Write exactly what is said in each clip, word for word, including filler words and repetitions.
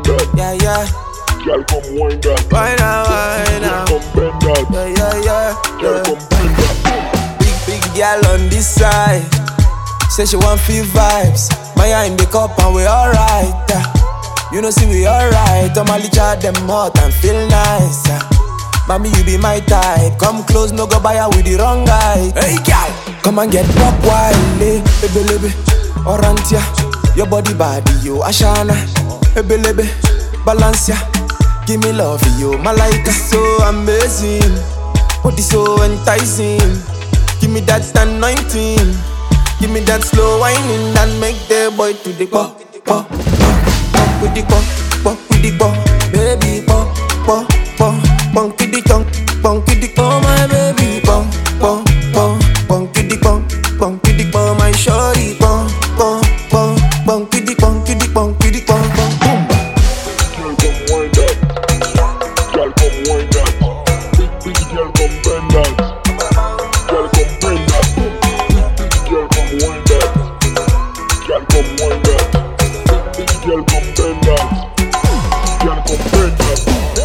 wind that. Yeah, yeah. Girl, come wind that. Why now, why now? Girl, come bend that. Yeah, yeah, yeah. Girl, yeah. come bend that. Big, big girl on this side. Say she want feel vibes. Maya in the cup and we alright. Uh. You know, see we alright. I'm only chat them hot and feel nice. Uh. Mommy, you be my type. Come close, no go buy her with the wrong guy. Hey, girl, come and get pop wild, eh? Baby, baby, Orantia. Your body, body, you Ashana. Hey, baby, balance ya. Give me love, you Malaika. So amazing, body so enticing. Give me that anointing. Give me that slow whining that make the boy to the pop, pop, pop, pop with the pop, pop with the pop, baby pop, pop, pop, pop with the tongue, pop with the pop, my baby pop, pop, pop, pop with the pop, pop with the pop, my shorty pop, pop, pop, pop with the pop, with the pop, with the pop, pop, boom. Girl, come wind that. Girl, come wind that. Big, big girl, come bend that. Girl, come bend that. Girl, come wind that. Girl, come wind that. Big, big girl, come bend that. Girl, come bend that.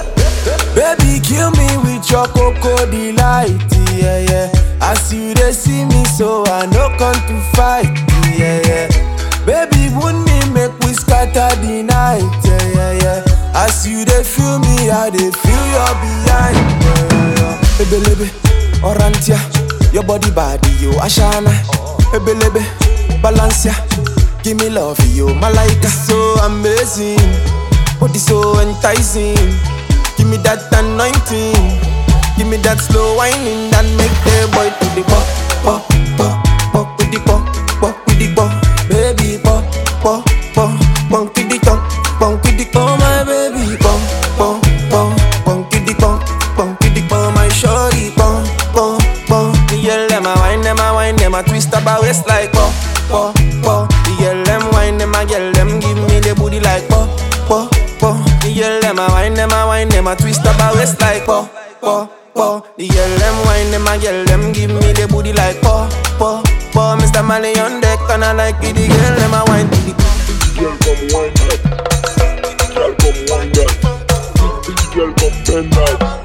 Baby, kill me with your cocoa delight, yeah, yeah. As you they see me, so I no come to fight, yeah, yeah. Baby, wound me, make we scatter the night, yeah, yeah, yeah. As you they feel me, I they feel your behind, yeah, yeah, yeah. Baby, baby, Orantia. Your body, body, you Ashana. Hey, baby, balance ya. Give me love, you Malaika. So amazing, body so enticing. Give me that anointing. Give me that slow whining that make the boy to the pop, pop, pop, pop with the pop, pop with the pop, baby pop, pop, pop, pop with the tongue, pop with the pop, my baby pop, pop, pop, pop with the pop, pop with the pop, my shorty pop, pop, pop. The girl them a wine, them a wine, them a twist up a waist like pop, pop, pop. The girl them wine, them a girl them give me the booty like pop, pop, pop. The girl them a wine, them a wine, them a twist up a waist like pop, pop, pop. The girl them wine, them a girl them give me the booty like pop, pop, pop. Mister Mali on deck and I like it. The girl them a wine to the Girl, come wind that. Girl, come wind that. Big, big girl, come bend that.